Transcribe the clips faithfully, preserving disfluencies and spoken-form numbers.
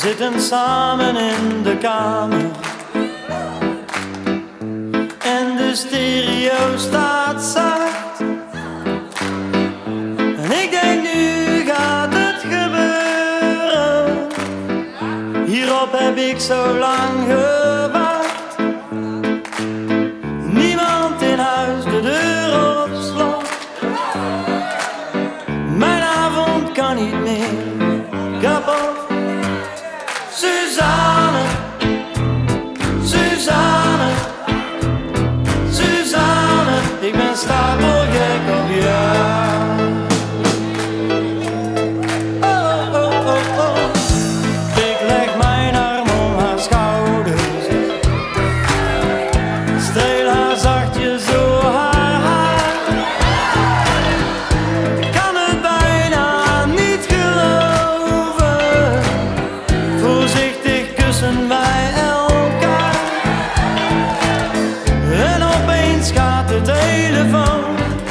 zitten samen in de kamer en de stereo staat zacht. En ik denk, nu gaat het gebeuren. Hierop heb ik zo lang gewacht. Niemand in huis, de deur op slot. Mijn avond kan niet meer kapot. Suzanne, Suzanne, Suzanne, ik ben stapelgek op jou. Oh, oh, oh, oh. Ik leg mijn arm om haar schouders, streel haar zachtjes door haar haar. Ik kan het bijna niet geloven, voorzichtig kussen wij elkaar. En opeens gaat de telefoon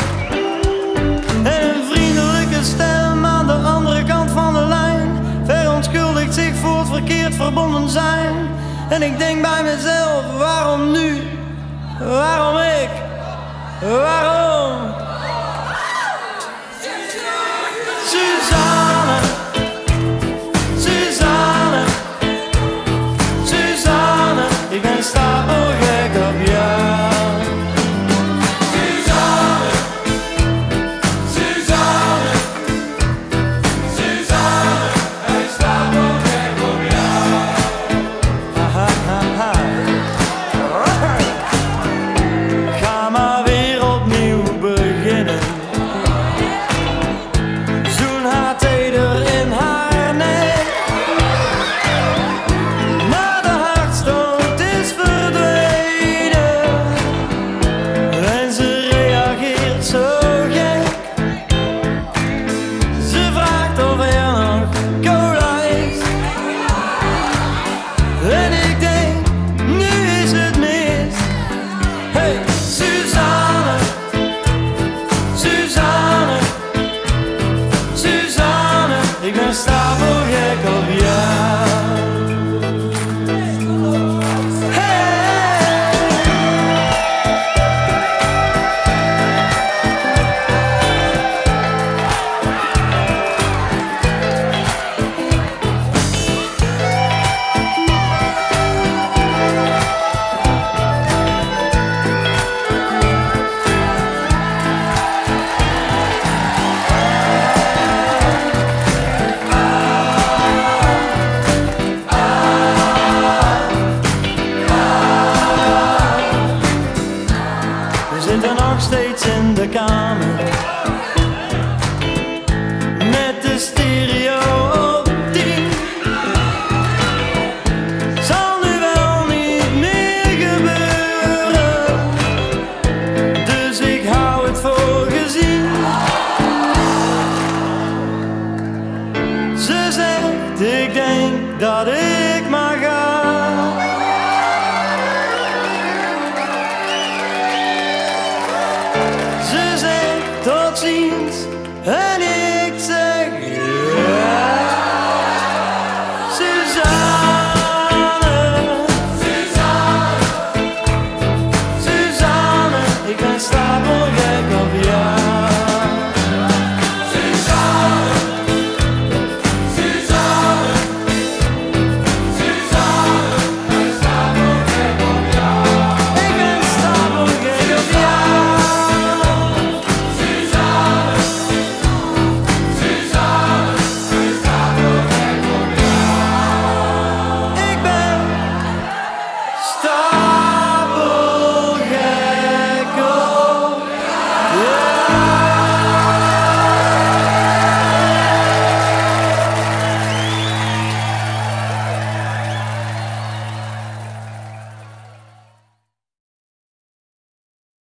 en een vriendelijke stem aan de andere kant van de lijn verontschuldigt zich voor het verkeerd verbonden zijn. En ik denk bij mezelf, waarom nu? Waarom ik? Waarom? Suzanne, Suzanne, Suzanne, ik ben stapelgek op jou. Suzanne, Suzanne, Suzanne, hij is stapelgek op jou. Ha, ha, ha. Ga maar weer opnieuw beginnen. Zoen haar teder in haar nek. Maar de hartstocht is verdwenen en ze reageert zo gek. Ze vraagt of er nog cola is. En ik denk, nu is het mis. Hey, Suzanne, Suzanne, Suzanne, ik ben stapelgek op jou. We zitten nog steeds in de kamer met de stereo op tien. Zal nu wel niet meer gebeuren, dus ik hou het voor gezien. Ze zegt, ik denk dat ik maar ga. Ze zegt tot ziens en ik